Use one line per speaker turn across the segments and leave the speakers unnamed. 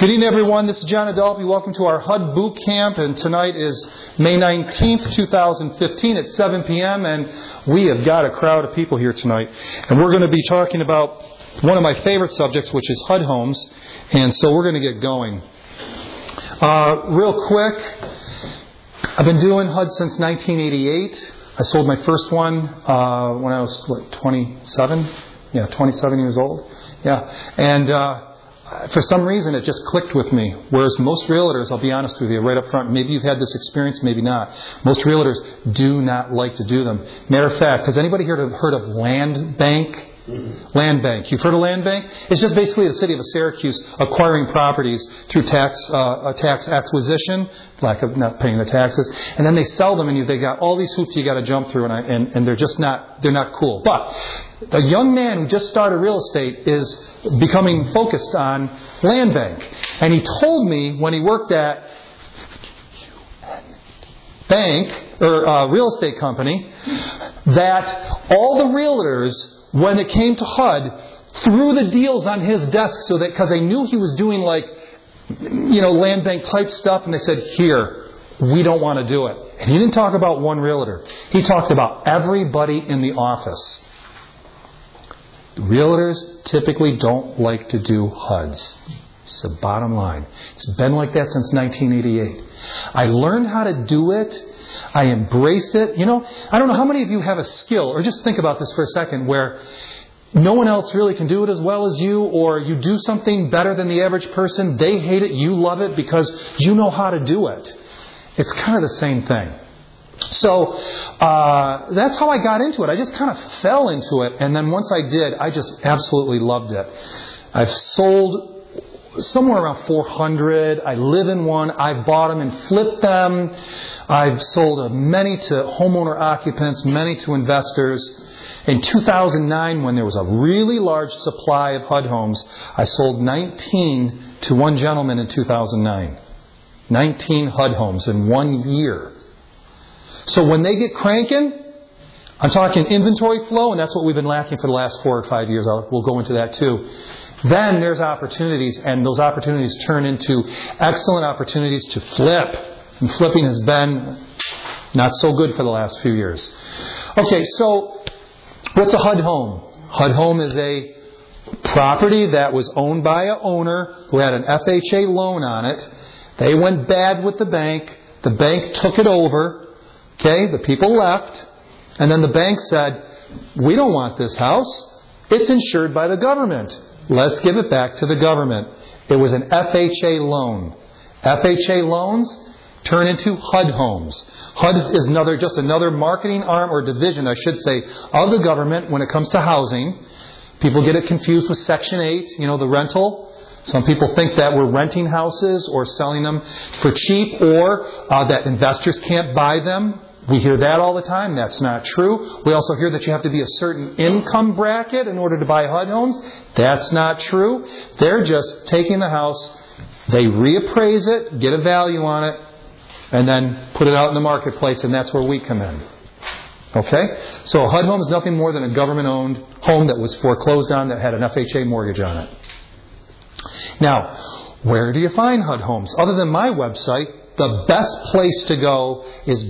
Good evening, everyone. This is John Adolphe. Welcome to our HUD Boot Camp, and tonight is May 19th, 2015 at 7 p.m., and we have got a crowd of people here tonight. And we're going to be talking about one of my favorite subjects, which is HUD homes, and so we're going to get going. Real quick, I've been doing HUD since 1988. I sold my first one when I was, 27? Yeah, 27 years old. Yeah, and for some reason, it just clicked with me. Whereas most realtors, I'll be honest with you, right up front, maybe you've had this experience, maybe not. Most realtors do not like to do them. Matter of fact, has anybody heard of Land Bank? Land Bank. You've heard of Land Bank? It's just basically the city of Syracuse acquiring properties through tax acquisition, lack of not paying the taxes, and then they sell them, and they got all these hoops you got to jump through, and they're just not cool. But a young man who just started real estate is becoming focused on Land Bank, and he told me when he worked at bank or real estate company that all the realtors, when it came to HUD, threw the deals on his desk so that, because they knew he was doing land bank type stuff, and they said, "Here, we don't want to do it." And he didn't talk about one realtor. He talked about everybody in the office. Realtors typically don't like to do HUDs. It's the bottom line. It's been like that since 1988. I learned how to do it. I embraced it. I don't know how many of you have a skill, or just think about this for a second, where no one else really can do it as well as you, or you do something better than the average person. They hate it. You love it because you know how to do it. It's kind of the same thing. So that's how I got into it. I just kind of fell into it. And then once I did, I just absolutely loved it. I've sold somewhere around 400. I live in one. I've bought them and flipped them. I've sold many to homeowner occupants, many to investors. In 2009, when there was a really large supply of HUD homes, I sold 19 to one gentleman in 2009. 19 HUD homes in 1 year. So when they get cranking, I'm talking inventory flow, and that's what we've been lacking for the last 4 or 5 years. We'll go into that too. Then there's opportunities, and those opportunities turn into excellent opportunities to flip. And flipping has been not so good for the last few years. Okay, so what's a HUD home? HUD home is a property that was owned by an owner who had an FHA loan on it. They went bad with the bank. The bank took it over. Okay, the people left. And then the bank said, "We don't want this house. It's insured by the government. Let's give it back to the government." It was an FHA loan. FHA loans turn into HUD homes. HUD is just another marketing arm or division, I should say, of the government when it comes to housing. People get it confused with Section 8, the rental. Some people think that we're renting houses or selling them for cheap, or that investors can't buy them. We hear that all the time. That's not true. We also hear that you have to be a certain income bracket in order to buy HUD homes. That's not true. They're just taking the house, they reappraise it, get a value on it, and then put it out in the marketplace, and that's where we come in. Okay? So a HUD home is nothing more than a government-owned home that was foreclosed on that had an FHA mortgage on it. Now, where do you find HUD homes? Other than my website, the best place to go is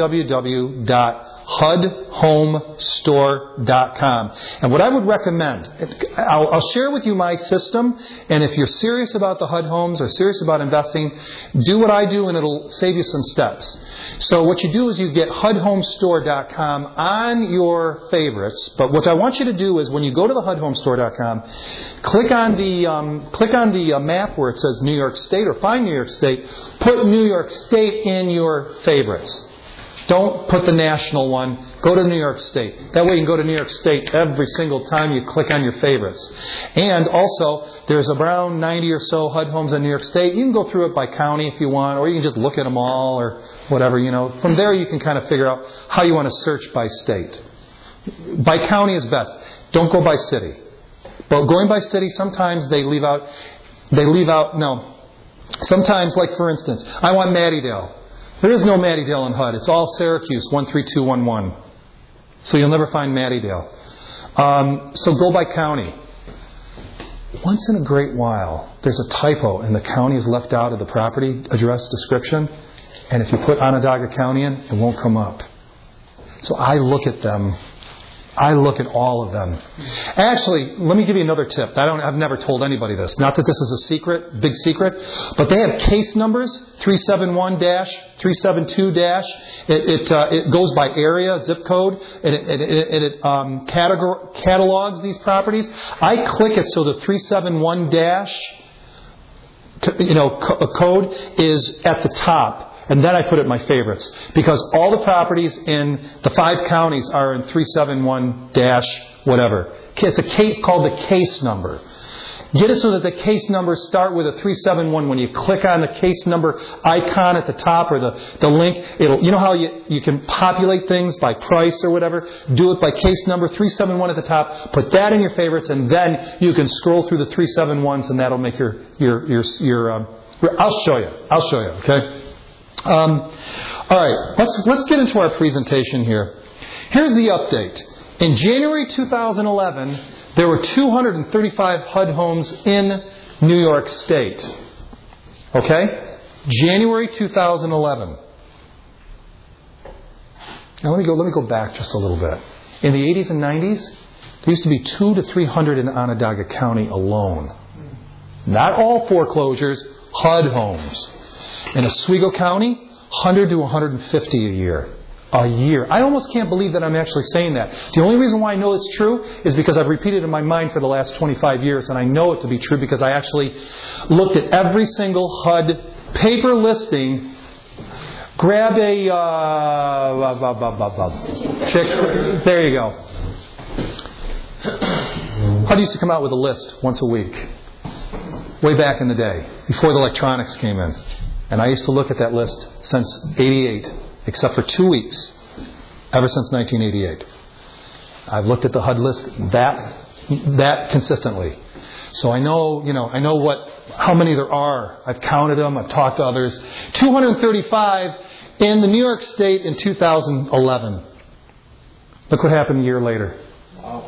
www.hudhomestore.com. And what I would recommend, I'll share with you my system, and if you're serious about the HUD homes or serious about investing, do what I do and it'll save you some steps. So what you do is you get hudhomestore.com on your favorites, but what I want you to do is when you go to the hudhomestore.com, click on the map where it says New York State, or find New York State, put New York State in your favorites. Don't put the national one. Go to New York State. That way you can go to New York State every single time you click on your favorites. And also, there's around 90 or so HUD homes in New York State. You can go through it by county if you want, or you can just look at them all or whatever, From there you can kind of figure out how you want to search by state. By county is best. Don't go by city. But going by city, sometimes they leave out, sometimes, like for instance, I want Mattydale. There is no Mattydale in HUD. It's all Syracuse, 13211. So you'll never find Mattydale. So go by county. once in a great while, there's a typo and the county is left out of the property address description. And if you put Onondaga County in, it won't come up. So I look at them. I look at all of them. Actually, let me give you another tip. I've never told anybody this. Not that this is a secret, big secret, but they have case numbers, 371-372-. It goes by area, zip code, and it catalogs these properties. I click it so the 371- code is at the top. And then I put it in my favorites. Because all the properties in the 5 counties are in 371-whatever. It's a case called the case number. Get it so that the case numbers start with a 371. When you click on the case number icon at the top or the link, you know how you can populate things by price or whatever? Do it by case number, 371 at the top. Put that in your favorites, and then you can scroll through the 371s, and that'll make your I'll show you, okay? All right, let's get into our presentation here. Here's the update. In January 2011, there were 235 HUD homes in New York State. Okay? January 2011. Now let me go back just a little bit. In the 80s and 90s, there used to be 200 to 300 in Onondaga County alone. Not all foreclosures, HUD homes. In Oswego County, 100 to 150 a year. A year. I almost can't believe that I'm actually saying that. The only reason why I know it's true is because I've repeated it in my mind for the last 25 years, and I know it to be true because I actually looked at every single HUD paper listing. Grab a... check. There you go. HUD used to come out with a list once a week. Way back in the day, before the electronics came in. And I used to look at that list since 88, except for 2 weeks, ever since 1988. I've looked at the HUD list that consistently. So I know how many there are. I've counted them. I've talked to others. 235 in the New York State in 2011. Look what happened a year later. Wow.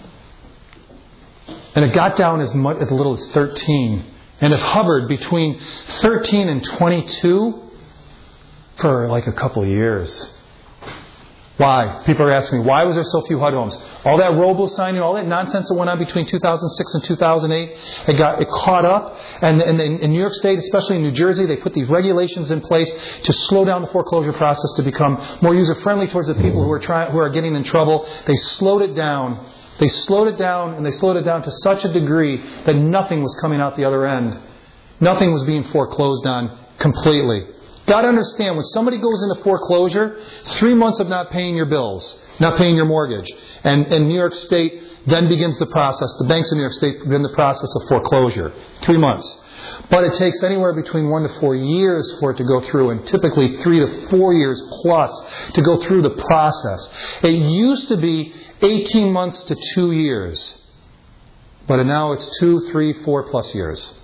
And it got down as little as 13. And it hovered between 13 and 22 for like a couple of years. Why? People are asking me, why was there so few HUD homes? All that robo-signing, all that nonsense that went on between 2006 and 2008, it caught up. And in New York State, especially in New Jersey, they put these regulations in place to slow down the foreclosure process to become more user-friendly towards the people who are getting in trouble. They slowed it down. They slowed it down, and they slowed it down to such a degree that nothing was coming out the other end. Nothing was being foreclosed on completely. Got to understand, when somebody goes into foreclosure, 3 months of not paying your bills, not paying your mortgage, and New York State then begins the process. The banks in New York State begin the process of foreclosure. 3 months. But it takes anywhere between 1 to 4 years for it to go through, and typically 3 to 4 years plus to go through the process. It used to be 18 months to 2 years. But now it's 2, 3, 4 plus years.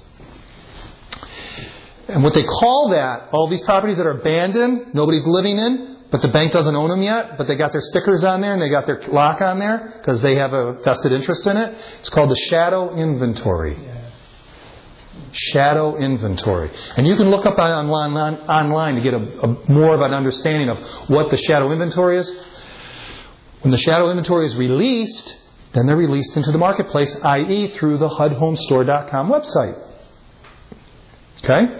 And what they call that, all these properties that are abandoned, nobody's living in, but the bank doesn't own them yet, but they got their stickers on there and they got their lock on there because they have a vested interest in it. It's called the shadow inventory. Shadow inventory. And you can look up online to get more of an understanding of what the shadow inventory is. When the shadow inventory is released, then they're released into the marketplace, i.e. through the HUDHomestore.com website. Okay?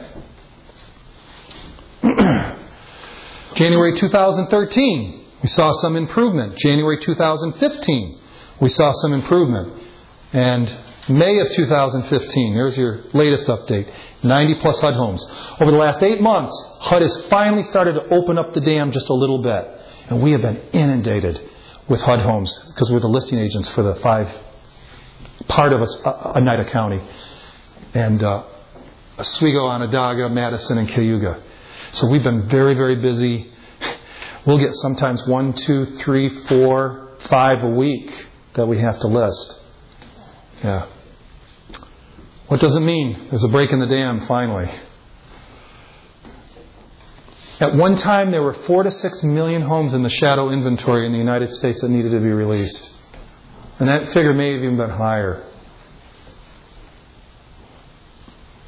January 2013, we saw some improvement. January 2015, we saw some improvement. And May of 2015, there's your latest update, 90 plus HUD homes. Over the last 8 months, HUD has finally started to open up the dam just a little bit. And we have been inundated with HUD homes because we're the listing agents for the part of Oneida County. And Oswego, Onondaga, Madison, and Cayuga. So we've been very, very busy. We'll get sometimes 1, 2, 3, 4, 5 a week that we have to list. Yeah. What does it mean? There's a break in the dam, finally. At one time, there were 4 to 6 million homes in the shadow inventory in the United States that needed to be released. And that figure may have even been higher.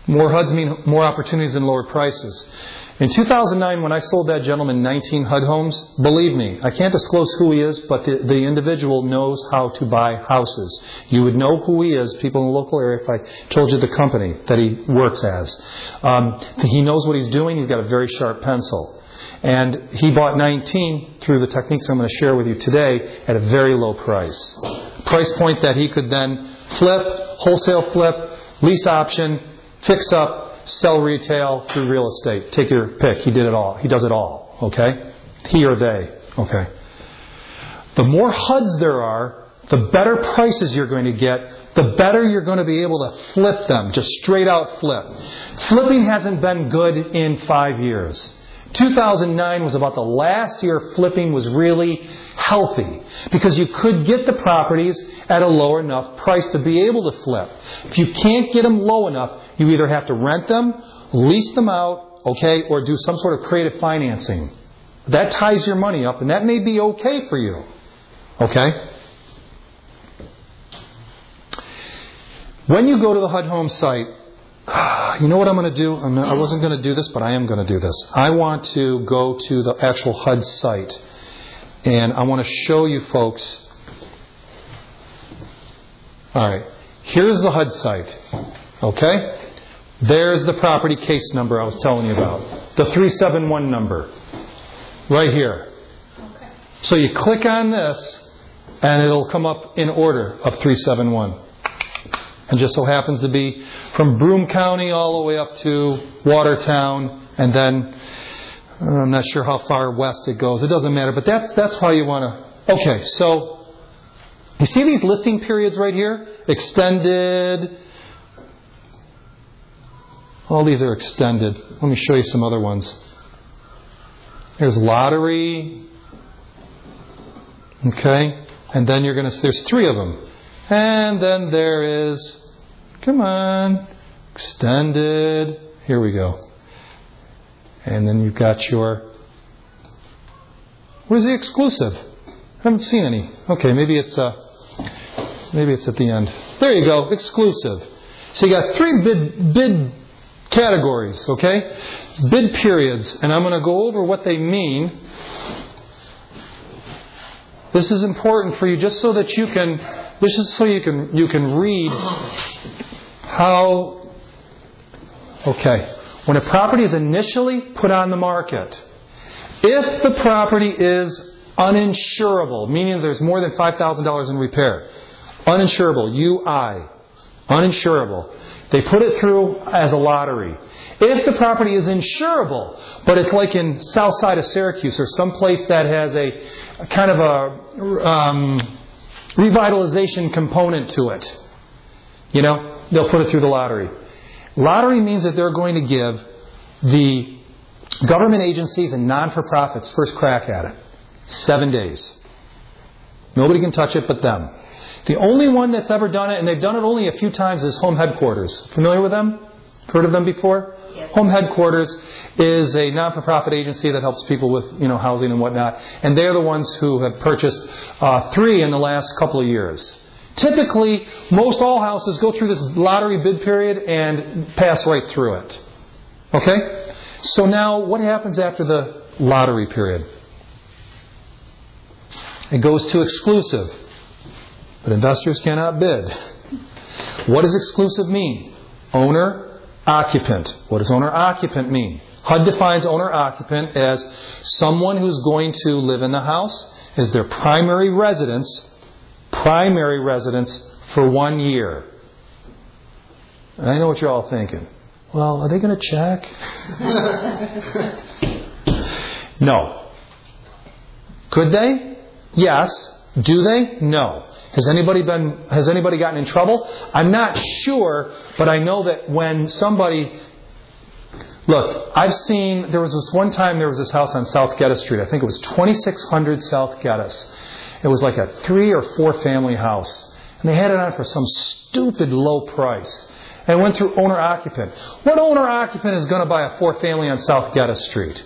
More HUDs mean more opportunities and lower prices. In 2009, when I sold that gentleman 19 HUD homes, believe me, I can't disclose who he is, but the individual knows how to buy houses. You would know who he is, people in the local area, if I told you the company that he works as. He knows what he's doing. He's got a very sharp pencil. And he bought 19 through the techniques I'm going to share with you today at a very low price. Price point that he could then flip, wholesale flip, lease option, fix up, sell retail through real estate. Take your pick. He did it all. He does it all. Okay? He or they. Okay. The more HUDs there are, the better prices you're going to get, the better you're going to be able to flip them. Just straight out flip. Flipping hasn't been good in 5 years. 2009 was about the last year flipping was really healthy because you could get the properties at a low enough price to be able to flip. If you can't get them low enough, you either have to rent them, lease them out, okay, or do some sort of creative financing. That ties your money up, and that may be okay for you. Okay? When you go to the HUD Home site, you know what I'm going to do? I wasn't going to do this, but I am going to do this. I want to go to the actual HUD site, and I want to show you folks. All right. Here's the HUD site. Okay? There's the property case number I was telling you about. The 371 number. Right here. Okay. So you click on this, and it'll come up in order of 371. And just so happens to be from Broome County all the way up to Watertown, and then I'm not sure how far west it goes. It doesn't matter, but that's how you want to. Okay, so you see these listing periods right here? Extended. All these are extended. Let me show you some other ones. There's lottery. Okay, and then you're going to. There's 3 of them. And then there is, come on, extended. Here we go. And then you've got your, where's the exclusive? I haven't seen any. Okay, maybe it's at the end. There you go, exclusive. So you got 3 bid categories, okay? Bid periods, and I'm going to go over what they mean. This is important for you just so that you can. This is so you can read how. Okay, when a property is initially put on the market, if the property is uninsurable, meaning there's more than $5,000 in repair, uninsurable, UI, uninsurable, they put it through as a lottery. If the property is insurable, but it's like in south side of Syracuse or someplace that has a kind of a revitalization component to it, you know, they'll put it through the lottery. Lottery means that they're going to give the government agencies and non-for-profits first crack at it. 7 days. Nobody can touch it but them. The only one that's ever done it, and they've done it only a few times, is Home Headquarters. Familiar with them? Heard of them before? Yes. Home Headquarters is a non-for-profit agency that helps people with, housing and whatnot. And they're the ones who have purchased 3 in the last couple of years. Typically, most all houses go through this lottery bid period and pass right through it. Okay? So now, what happens after the lottery period? It goes to exclusive. But investors cannot bid. What does exclusive mean? Owner, occupant. What does owner-occupant mean? HUD defines owner-occupant as someone who's going to live in the house as their primary residence for 1 year. I know what you're all thinking. Well, are they going to check? No. Could they? Yes. Do they? No. Has anybody gotten in trouble? I'm not sure, but I know that when somebody... Look, I've seen... There was this house on South Geddes Street. I think it was 2600 South Geddes. It was like a 3 or 4 family house. And they had it on for some stupid low price. And it went through owner-occupant. What owner-occupant is going to buy a 4 family on South Geddes Street?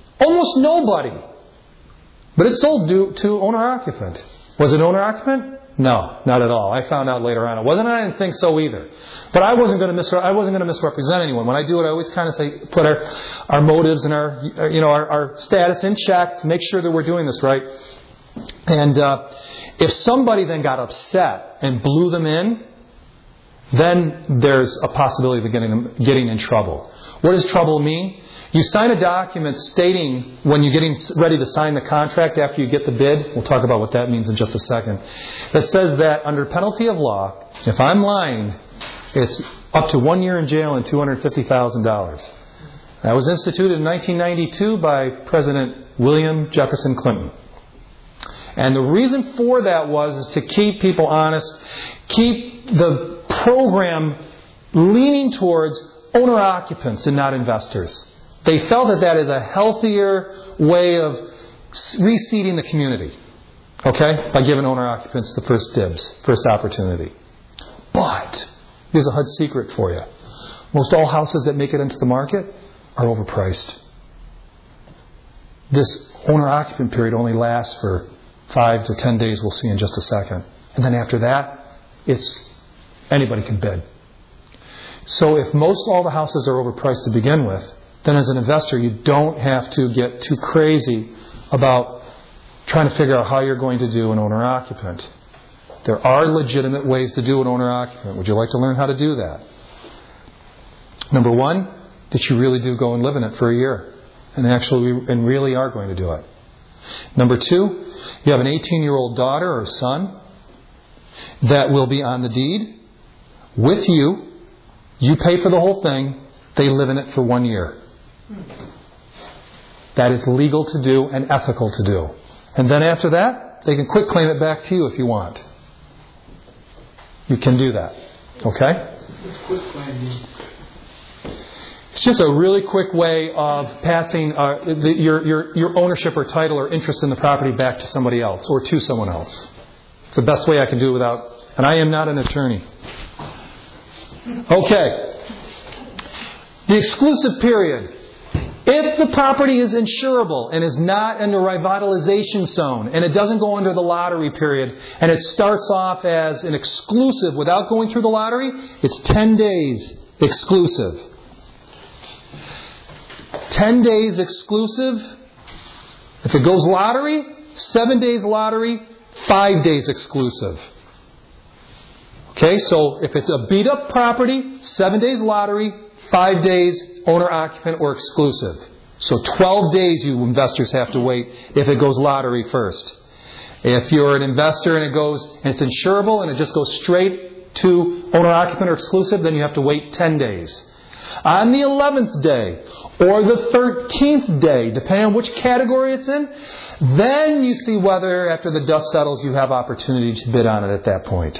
Almost nobody. But it sold to owner-occupant. Was it owner-occupant? No, not at all. I found out later on it wasn't. I didn't think so either. But I wasn't going to misrepresent anyone. When I do it, I always kind of say, put our motives and our status in check to make sure that we're doing this right. And if somebody then got upset and blew them in, then there's a possibility of getting in trouble. What does trouble mean? You sign a document stating when you're getting ready to sign the contract after you get the bid. We'll talk about what that means in just a second. That says that under penalty of law, if I'm lying, it's up to 1 year in jail and $250,000. That was instituted in 1992 by President William Jefferson Clinton. And the reason for that was to keep people honest, keep the program leaning towards owner-occupants and not investors. They felt that is a healthier way of reseeding the community, okay, by giving owner-occupants the first dibs, first opportunity. But here's a HUD secret for you. Most all houses that make it into the market are overpriced. This owner-occupant period only lasts for 5 to 10 days, we'll see in just a second. And then after that, it's anybody can bid. So if most all the houses are overpriced to begin with, then as an investor, you don't have to get too crazy about trying to figure out how you're going to do an owner-occupant. There are legitimate ways to do an owner-occupant. Would you like to learn how to do that? Number one, that you really do go and live in it for a year. And really are going to do it. Number two, you have an 18-year-old daughter or son that will be on the deed with you. You pay for the whole thing. They live in it for 1 year. That is legal to do and ethical to do. And then after that, they can quick claim it back to you if you want. You can do that. Okay? It's just a really quick way of passing your ownership or title or interest in the property back to somebody else or to someone else. It's the best way I can do it without... And I am not an attorney. Okay. The exclusive period. If the property is insurable and is not in the revitalization zone and it doesn't go under the lottery period and it starts off as an exclusive without going through the lottery, it's 10 days exclusive. 10 days exclusive. If it goes lottery, 7 days lottery, 5 days exclusive. Okay, so if it's a beat up property, 7 days lottery, 5 days owner-occupant or exclusive. So 12 days you investors have to wait if it goes lottery first. If you're an investor and it's insurable and it just goes straight to owner-occupant or exclusive, then you have to wait 10 days. On the 11th day or the 13th day, depending on which category it's in, then you see whether after the dust settles you have opportunity to bid on it at that point.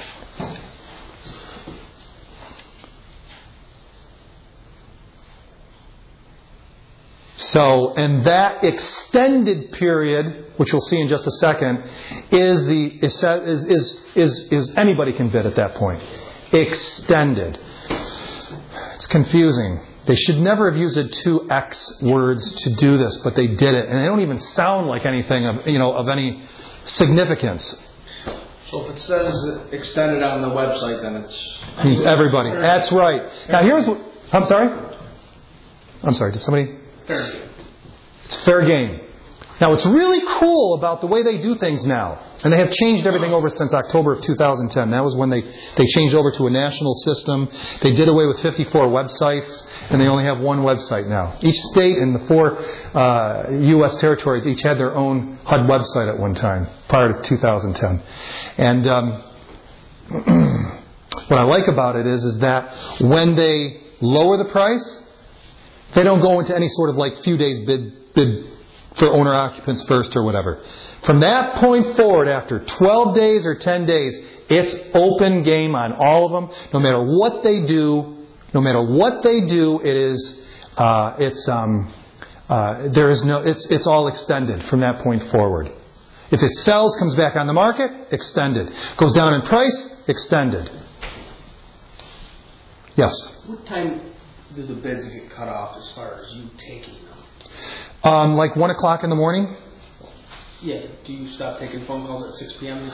So, and that extended period, which we'll see in just a second, is anybody can bid at that point. Extended. It's confusing. They should never have used the two X words to do this, but they did it, and they don't even sound like anything of any significance.
So if it says extended on the website, then it
means everybody. That's right. Now here's what. I'm sorry. Did somebody?
Fair game.
It's fair game. Now, what's really cool about the way they do things now, and they have changed everything over since October of 2010. That was when they changed over to a national system. They did away with 54 websites, and they only have one website now. Each state and the 4 U.S. territories each had their own HUD website at one time, prior to 2010. And what I like about it is that when they lower the price, they don't go into any sort of few days bid for owner-occupants first or whatever. From that point forward, after 12 days or 10 days, it's open game on all of them. No matter what they do, it's all extended from that point forward. If it sells, comes back on the market, extended. Goes down in price, extended. Yes?
What time do the bids get cut off as far as you taking them?
1 o'clock in the morning.
Yeah. Do you stop taking phone calls at 6 p.m.?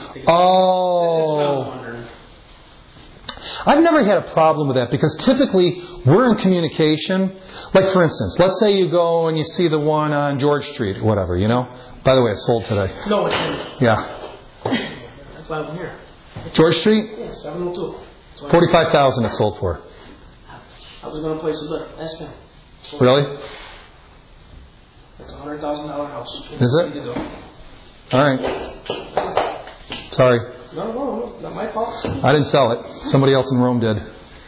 Oh. I've never had a problem with that because typically we're in communication. Like, for instance, let's say you go and you see the one on George Street or whatever, you know? By the way, it's sold today.
No, it's not.
Yeah.
That's why I'm here.
George Street?
Yeah, 702.
$45,000 it sold for.
I was going to place a bid. Ask him.
Really?
That's a $100,000 house.
Is it? All right. Sorry.
No, not my fault.
I didn't sell it. Somebody else in Rome did.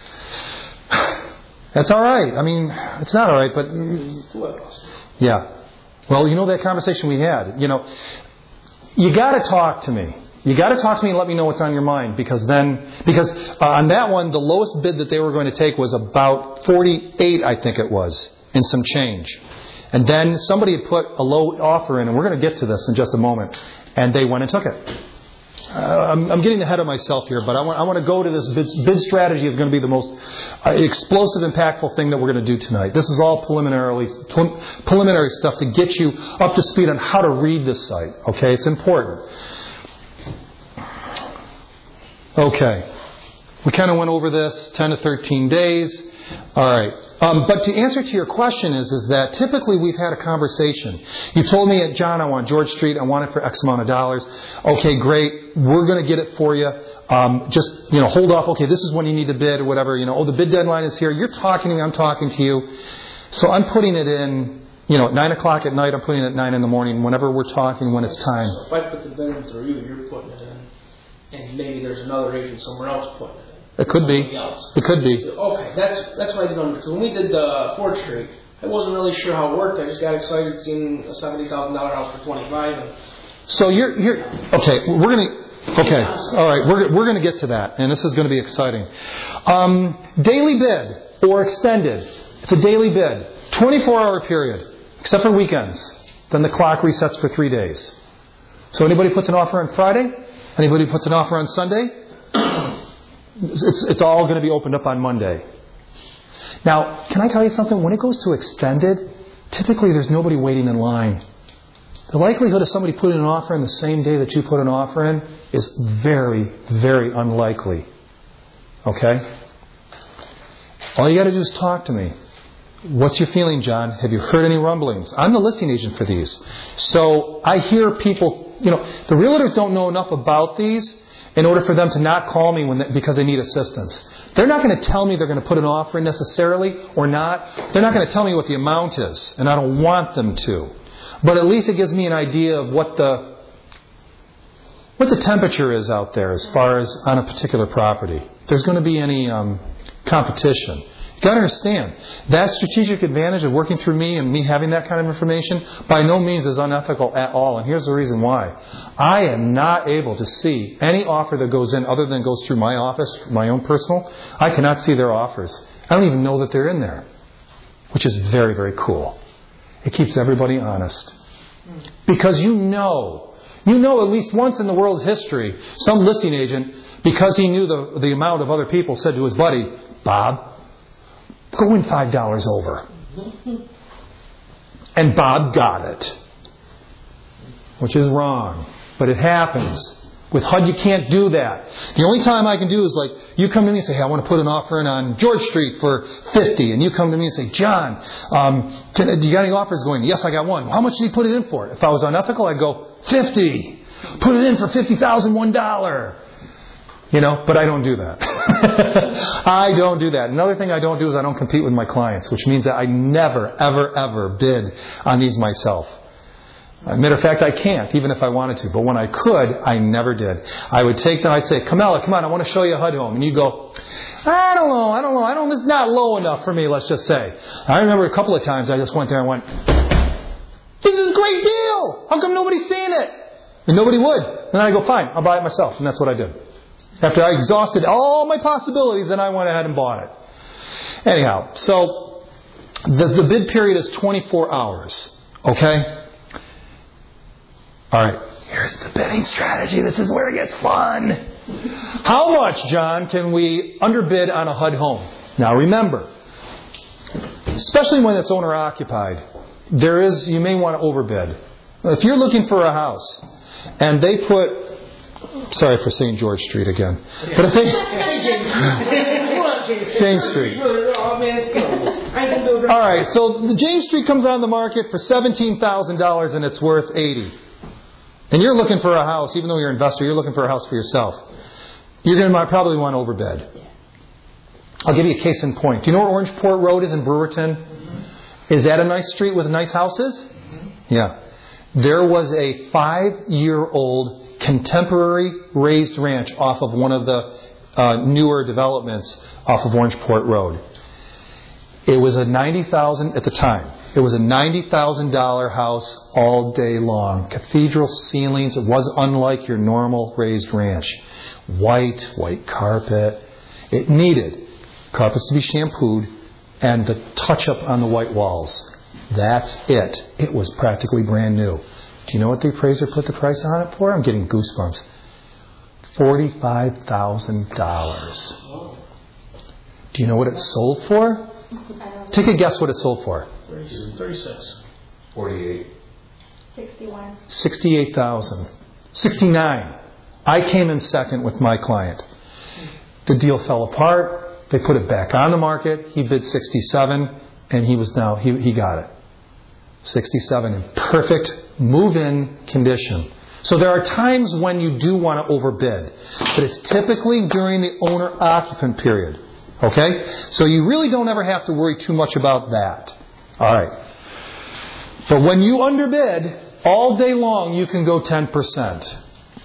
That's all right. I mean, it's not all right, but yeah. Well, you know that conversation we had. You know, you got to talk to me. You got to talk to me and let me know what's on your mind because on that one, the lowest bid that they were going to take was about 48, I think it was, and some change. And then somebody had put a low offer in, and we're going to get to this in just a moment, and they went and took it. I'm getting ahead of myself here, but I want to go to this bid strategy is going to be the most explosive, impactful thing that we're going to do tonight. This is all preliminary stuff to get you up to speed on how to read this site. Okay, it's important. Okay, we kind of went over this 10 to 13 days. All right. But to answer to your question is that typically we've had a conversation. You told me, John, I want George Street. I want it for X amount of dollars. Okay, great. We're going to get it for you. Just, hold off. Okay, this is when you need to bid or whatever. The bid deadline is here. You're talking to me. I'm talking to you. So I'm putting it in, at 9 o'clock at night. I'm putting it at 9 in the morning, whenever we're talking, when it's time.
So if I put the bid in through you, you're putting it in. And maybe there's another agent somewhere else putting it in.
It could be. It could be.
Okay, that's what I did on because when we did the Ford Street, I wasn't really sure how it worked. I just got excited seeing a $70,000 house for $25,000.
So you're okay. We're gonna okay. All right, we're gonna get to that, and this is going to be exciting. Daily bid or extended. It's a daily bid, 24-hour period, except for weekends. Then the clock resets for 3 days. So anybody puts an offer on Friday, anybody puts an offer on Sunday. It's all going to be opened up on Monday. Now, can I tell you something? When it goes to extended, typically there's nobody waiting in line. The likelihood of somebody putting an offer in the same day that you put an offer in is very, very unlikely. Okay? All you got to do is talk to me. What's your feeling, John? Have you heard any rumblings? I'm the listing agent for these. So I hear people, the realtors don't know enough about these in order for them to not call me because they need assistance. They're not going to tell me they're going to put an offer in necessarily or not. They're not going to tell me what the amount is, and I don't want them to. But at least it gives me an idea of what the temperature is out there as far as on a particular property. If there's going to be any competition. You've got to understand, that strategic advantage of working through me and me having that kind of information by no means is unethical at all. And here's the reason why. I am not able to see any offer that goes in other than goes through my office, my own personal. I cannot see their offers. I don't even know that they're in there, which is very, very cool. It keeps everybody honest. Because you know at least once in the world's history, some listing agent, because he knew the amount of other people, said to his buddy, Bob, go in $5 over. And Bob got it. Which is wrong. But it happens. With HUD, you can't do that. The only time I can do is you come to me and say, hey, I want to put an offer in on George Street for $50. And you come to me and say, John, do you got any offers going? Yes, I got one. How much did he put it in for? If I was unethical, I'd go, $50. Put it in for $50,000, $1. But I don't do that. I don't do that. Another thing I don't do is I don't compete with my clients, which means that I never, ever, ever bid on these myself. Matter of fact, I can't, even if I wanted to. But when I could, I never did. I would take them, I'd say, Camilla, come on, I want to show you a HUD home. And you'd go, I don't know, it's not low enough for me, let's just say. I remember a couple of times I just went there and went, this is a great deal! How come nobody's seeing it? And nobody would. And then I go, fine, I'll buy it myself. And that's what I did. After I exhausted all my possibilities, then I went ahead and bought it. Anyhow, so the bid period is 24 hours. Okay? All right. Here's the bidding strategy. This is where it gets fun. How much, John, can we underbid on a HUD home? Now remember, especially when it's owner occupied, you may want to overbid. If you're looking for a house, and they put, sorry for saying George Street again, but if they, James Street. All right, so the James Street comes on the market for $17,000 and it's worth $80,000. And you're looking for a house, even though you're an investor, you're looking for a house for yourself. You're going to probably want to overbid. I'll give you a case in point. Do you know where Orangeport Road is in Brewerton? Mm-hmm. Is that a nice street with nice houses? Mm-hmm. Yeah. There was a 5-year-old contemporary raised ranch off of one of the newer developments off of Orangeport Road. It was a $90,000 at the time. It was a $90,000 house all day long. Cathedral ceilings. It was unlike your normal raised ranch. White carpet. It needed carpets to be shampooed and the touch-up on the white walls. That's it. It was practically brand new. Do you know what the appraiser put the price on it for? I'm getting goosebumps. $45,000. Do you know what it sold for? Take a guess what it sold for.
36.
48.
61.
68,000. 69. I came in second with my client. The deal fell apart. They put it back on the market. He bid 67, and he got it. 67 in perfect move-in condition. So there are times when you do want to overbid, but it's typically during the owner-occupant period. Okay? So you really don't ever have to worry too much about that. All right. But when you underbid, all day long you can go 10%.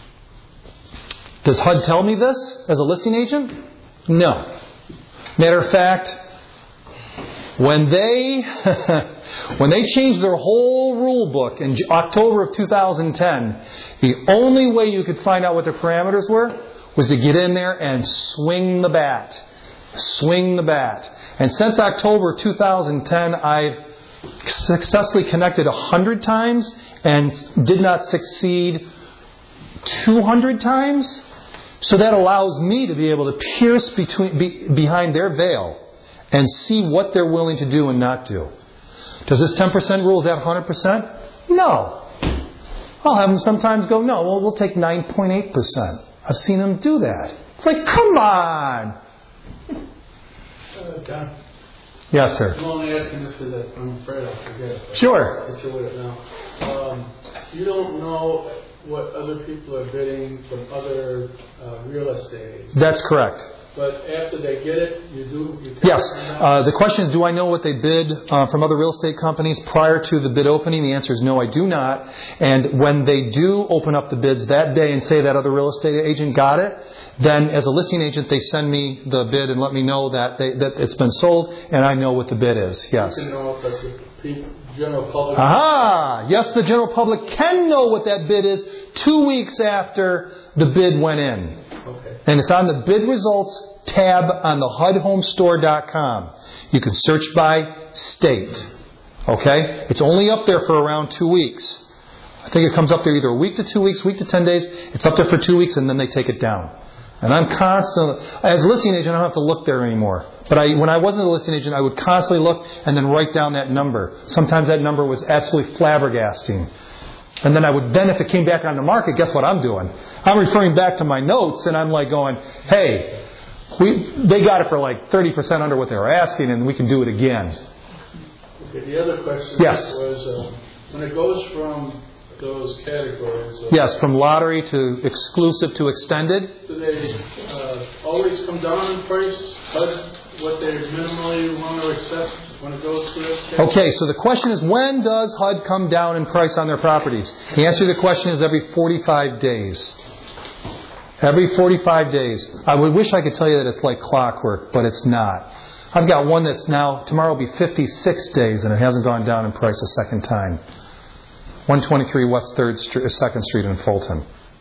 Does HUD tell me this as a listing agent? No. Matter of fact, when they changed their whole rule book in October of 2010, the only way you could find out what their parameters were was to get in there and swing the bat. Swing the bat. And since October 2010, I've successfully connected 100 times and did not succeed 200 times. So that allows me to be able to pierce behind their veil and see what they're willing to do and not do. Does this 10% rule, is that 100%? No. I'll have them sometimes go, no, well, we'll take 9.8%. I've seen them do that. It's like, come on.
John?
Yes, sir.
I'm only asking this because I'm afraid I'll forget.
Sure.
I'll get you with it now. You don't know what other people are bidding from other real estate agents.
That's correct.
But after they get it, you do?
Yes. The question is, do I know what they bid from other real estate companies prior to the bid opening? The answer is no, I do not. And when they do open up the bids that day and say that other real estate agent got it, then as a listing agent, they send me the bid and let me know that it's been sold, and I know what the bid is. Yes.
You can know if the general public...
Aha! Yes, the general public can know what that bid is 2 weeks after the bid went in.
Okay.
And it's on the bid results tab on the HUDHomestore.com. You can search by state. Okay? It's only up there for around 2 weeks. I think it comes up there either a week to 2 weeks, week to 10 days. It's up there for 2 weeks and then they take it down. And I'm constantly, as a listing agent, I don't have to look there anymore. But when I wasn't a listing agent, I would constantly look and then write down that number. Sometimes that number was absolutely flabbergasting. And then if it came back on the market, guess what I'm doing? I'm referring back to my notes and I'm like going, hey, they got it for like 30% under what they were asking and we can do it again.
Okay, the other question was, when it goes from those categories...
yes, from lottery to exclusive to extended.
Do they always come down in price, what they minimally want to accept when it goes to this category? Okay, so the question is, when does HUD come down in price on their properties? The answer to the question is every 45 days. Every 45 days. I would wish I could tell you that it's like clockwork, but it's not. I've got one that's now, tomorrow will be 56 days, and it hasn't gone down in price a second time. 123 West 2nd Street in Fulton.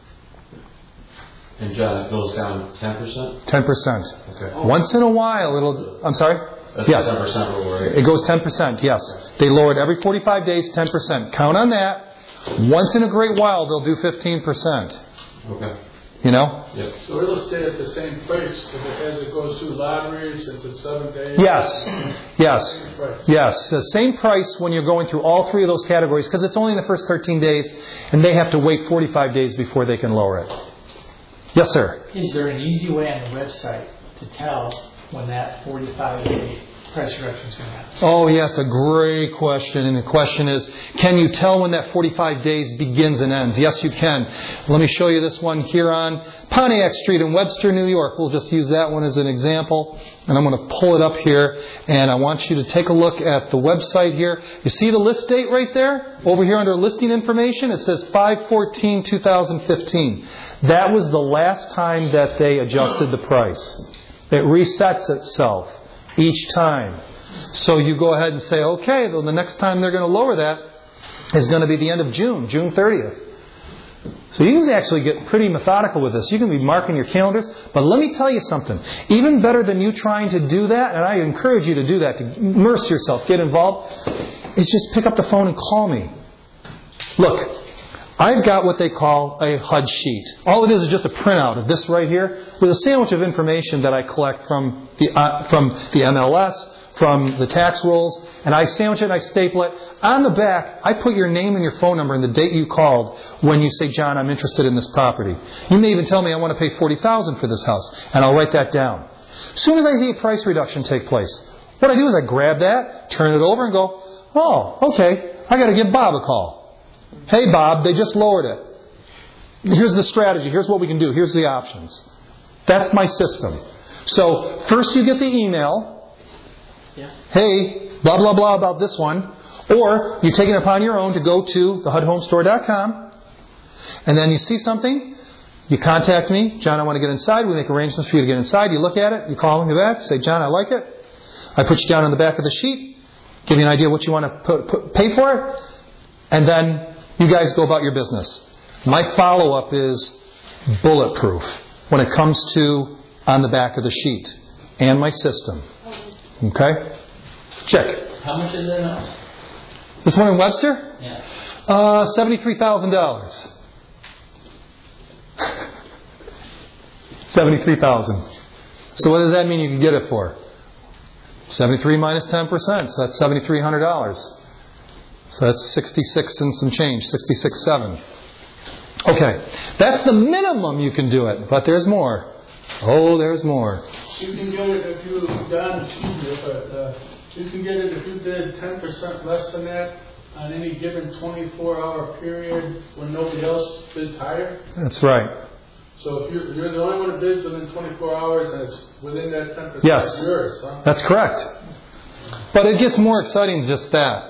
And John, it goes down 10%?
10%.
Okay.
Once in a while, it'll... I'm sorry?
That's
yes.
10% rule, right?
It goes 10%, yes. They lower it every 45 days, 10%. Count on that. Once in a great while, they'll do 15%.
Okay.
You know?
Yep.
So it'll stay at the same price as it goes through lottery, since it's 7 days?
Yes. The same price when you're going through all three of those categories, because it's only in the first 13 days, and they have to wait 45 days before they can lower it. Yes, sir?
Is there an easy way on the website to tell when that 45-day price reduction is going to happen?
Oh, yes, a great question. And the question is, can you tell when that 45 days begins and ends? Yes, you can. Let me show you this one here on Pontiac Street in Webster, New York. We'll just use that one as an example. And I'm going to pull it up here. And I want you to take a look at the website here. You see the list date right there? Over here under listing information, it says 5/14/2015. That was the last time that they adjusted the price. It resets itself each time. So you go ahead and say, okay, well, the next time they're going to lower that is going to be the end of June 30th. So you can actually get pretty methodical with this. You can be marking your calendars. But let me tell you something. Even better than you trying to do that, and I encourage you to do that, to immerse yourself, get involved, is just pick up the phone and call me. Look, I've got what they call a HUD sheet. All it is just a printout of this right here with a sandwich of information that I collect from the MLS, from the tax rolls, and I sandwich it and I staple it. On the back, I put your name and your phone number and the date you called when you say, John, I'm interested in this property. You may even tell me I want to pay $40,000 for this house, and I'll write that down. As soon as I see a price reduction take place, what I do is I grab that, turn it over, and go, oh, okay, I got to give Bob a call. Hey, Bob, they just lowered it. Here's the strategy. Here's what we can do. Here's the options. That's my system. So first you get the email.
Yeah.
Hey, blah, blah, blah about this one. Or you take it upon your own to go to thehudhomestore.com. And then you see something. You contact me. John, I want to get inside. We make arrangements for you to get inside. You look at it. You call me back. Say, John, I like it. I put you down on the back of the sheet. Give you an idea what you want to pay for it. And then you guys go about your business. My follow-up is bulletproof when it comes to on the back of the sheet and my system. Okay? Check.
How much is it now?
This one in Webster?
Yeah.
$73,000. $73,000. So what does that mean you can get it for? 73 minus 10%. So that's $7,300. So that's 66 and some change, 66.7. Okay, that's the minimum you can do it, but there's more. Oh, there's more.
You can get it if you, Don, you can get it if you did 10% less than that on any given 24-hour period when nobody else bids higher.
That's right.
So if you're the only one that bids within 24 hours and it's within that 10%,
yes,
it's yours. Huh?
That's correct. But it gets more exciting than just that.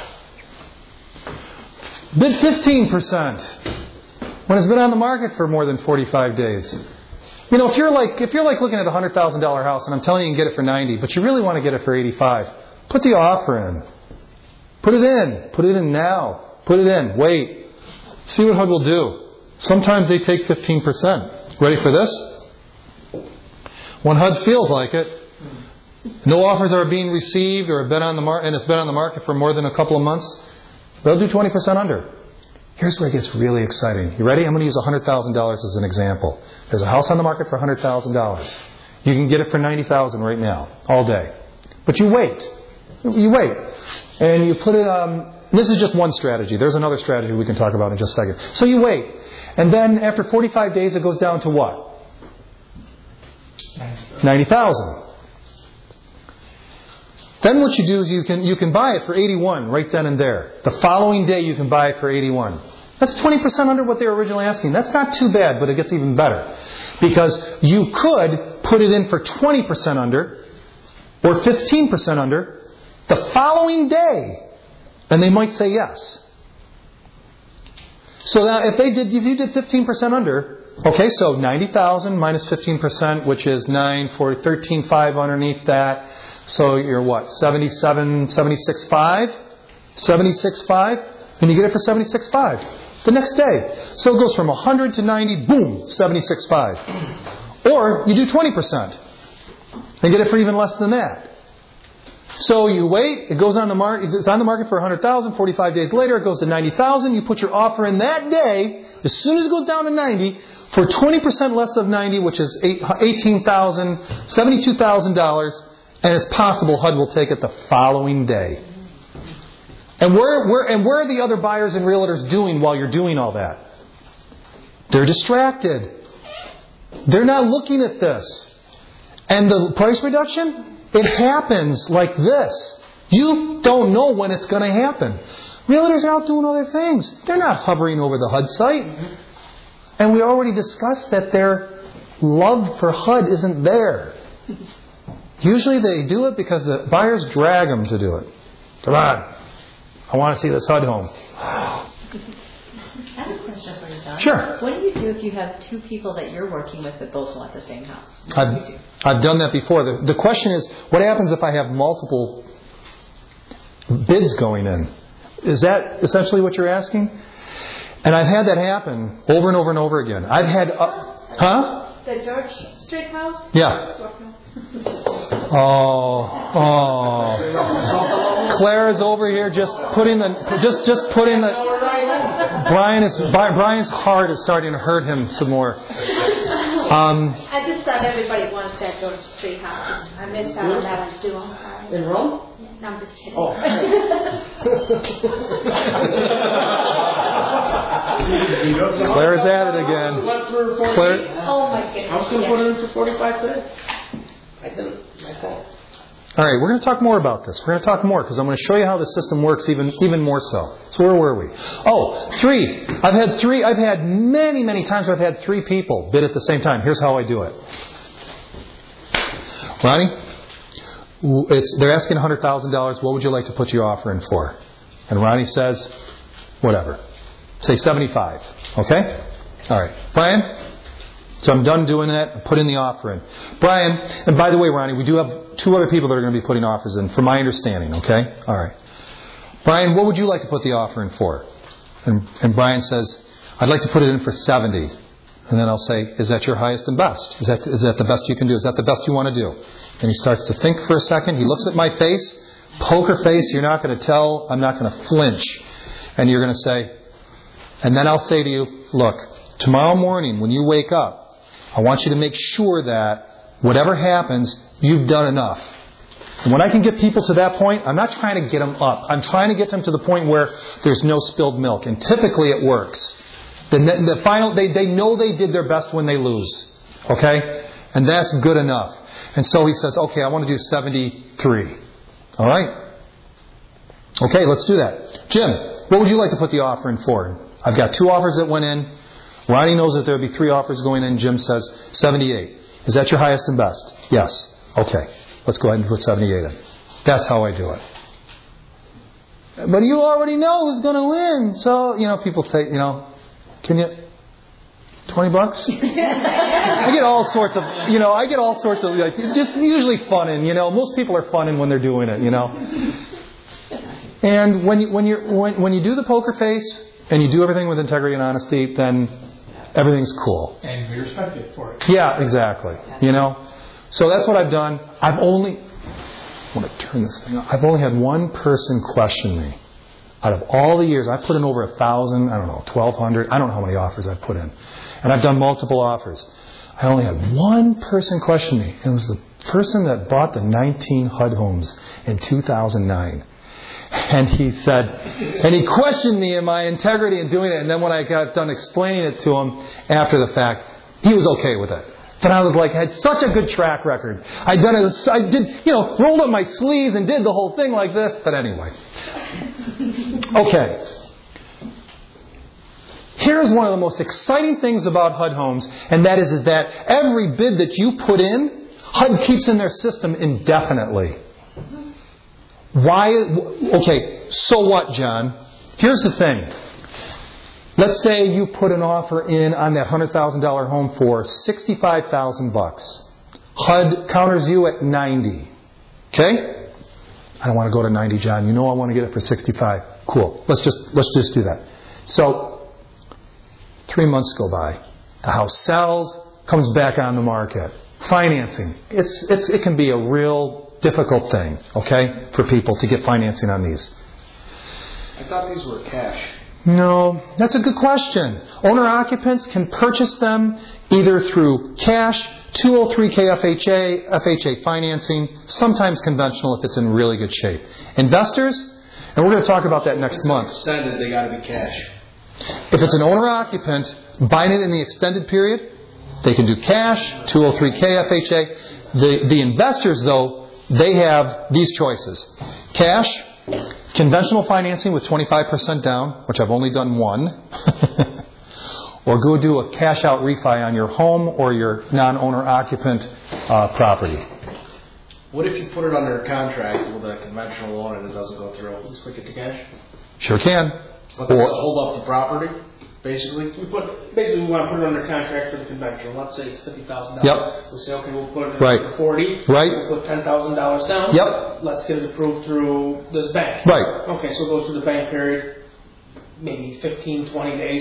Bid 15% when it's been on the market for more than 45 days. You know, if you're like looking at a $100,000 house and I'm telling you can get it for 90, but you really want to get it for 85, put the offer in. Put it in. Put it in now. Put it in. Wait. See what HUD will do. Sometimes they take 15%. Ready for this? When HUD feels like it, no offers are being received or have been on the and it's been on the market for more than a couple of months, they'll do 20% under. Here's where it gets really exciting. You ready? I'm going to use $100,000 as an example. There's a house on the market for $100,000. You can get it for $90,000 right now, all day. But you wait. You wait. And you put it this is just one strategy. There's another strategy we can talk about in just a second. So you wait. And then after 45 days, it goes down to what? 90,000. Then what you do is you can buy it for 81 right then and there. The following day you can buy it for 81. That's 20% under what they were originally asking. That's not too bad, but it gets even better. Because you could put it in for 20% under or 15% under the following day. And they might say yes. So now if you did 15% under, okay, so 90,000 minus 15%, which is 9 for 13.5 underneath that. So you're what? 76.5? 76.5? And you get it for 76.5 the next day. So it goes from 100 to 90, boom, 76.5. Or you do 20% and get it for even less than that. So you wait, it goes on the market, it's on the market for $100,000, 45 days later it goes to $90,000, you put your offer in that day, as soon as it goes down to 90, for 20% less of 90, which is $18,000, $72,000, and it's possible HUD will take it the following day. And where are the other buyers and realtors doing while you're doing all that? They're distracted. They're not looking at this. And the price reduction, it happens like this. You don't know when it's going to happen. Realtors are out doing other things. They're not hovering over the HUD site. And we already discussed that their love for HUD isn't there. Usually they do it because the buyers drag them to do it. Come on. I want to see this HUD home.
I have a question for you, John.
Sure.
What do you do if you have two people that you're working with that both want the same house?
I've done that before. The question is, what happens if I have multiple bids going in? Is that essentially what you're asking? And I've had that happen over and over and over again. I've had...
The George Street house?
Yeah. Oh. Claire's over here just putting the Brian's heart is starting to hurt him some more.
I just thought everybody wants that George Street house. I'm in town on that one too. I'm sorry.
In Rome?
No, I'm just kidding.
Oh.
Claire's at it again. Claire.
Oh my goodness.
I was going to put it in for 45 today. I didn't. My fault.
All right, we're going to talk more about this. We're going to talk more because I'm going to show you how the system works even more so. So where were we? Oh, 3. I've had many times I've had 3 people bid at the same time. Here's how I do it. Ronnie, they're asking $100,000. What would you like to put your offer in for? And Ronnie says, whatever. Say 75. Okay? All right. Brian? So I'm done doing that. I put in the offer in. Brian, and by the way, Ronnie, we do have 2 other people that are going to be putting offers in, from my understanding, okay? All right. Brian, what would you like to put the offer in for? And Brian says, I'd like to put it in for 70. And then I'll say, is that your highest and best? Is that the best you can do? Is that the best you want to do? And he starts to think for a second. He looks at my face, poker face. You're not going to tell. I'm not going to flinch. And you're going to say, and then I'll say to you, look, tomorrow morning when you wake up, I want you to make sure that whatever happens, you've done enough. And when I can get people to that point, I'm not trying to get them up. I'm trying to get them to the point where there's no spilled milk. And typically it works. The final, they know they did their best when they lose. Okay? And that's good enough. And so he says, okay, I want to do 73. All right? Okay, let's do that. Jim, what would you like to put the offer in for? I've got 2 offers that went in. Ronnie knows that there will be 3 offers going in. Jim says 78. Is that your highest and best? Yes. Okay. Let's go ahead and put 78 in. That's how I do it. But you already know who's going to win. So, people say, can you... $20? I get all sorts of, like, just usually funning, Most people are funning when they're doing it, And when you do the poker face and you do everything with integrity and honesty, then everything's cool.
And we respect it for it.
Yeah, exactly. So that's what I've done. I want to turn this thing off. I've only had one person question me. Out of all the years, I've put in over 1,000, 1,200. I don't know how many offers I've put in. And I've done multiple offers. I only had one person question me. It was the person that bought the 19 HUD homes in 2009. And he questioned me in my integrity in doing it. And then when I got done explaining it to him after the fact, he was okay with it. But I was like, I had such a good track record. I did, rolled up my sleeves and did the whole thing like this. But anyway. Okay. Here's one of the most exciting things about HUD homes, and that is that every bid that you put in, HUD keeps in their system indefinitely. Why? Okay, so what, John? Here's the thing. Let's say you put an offer in on that $100,000 home for $65,000. HUD counters you at 90. Okay? I don't want to go to 90, John. I want to get it for 65. Cool. Let's just do that. So 3 months go by. The house sells, comes back on the market. Financing. It can be a real difficult thing, okay, for people to get financing on these.
I thought these were cash.
No, that's a good question. Owner-occupants can purchase them either through cash, 203K FHA financing, sometimes conventional if it's in really good shape. Investors, and we're going to talk about that next month.
Extended, they got to be cash.
If it's an owner-occupant buying it in the extended period, they can do cash, 203K FHA. The investors, though, they have these choices. Cash, conventional financing with 25% down, which I've only done one. Or go do a cash-out refi on your home or your non-owner occupant property.
What if you put it under a contract with a conventional loan and it doesn't go through? You switch it to cash?
Sure can.
But does it hold up the property, basically?
We want to put it under contract for the conventional. Let's say it's $50,000.
Yep.
We'll say, okay, we'll put it
Right.
for 40.
Right.
We'll put $10,000 down.
Yep.
Let's get it approved through this bank.
Right.
Okay, so it goes through the bank period, maybe 15, 20 days.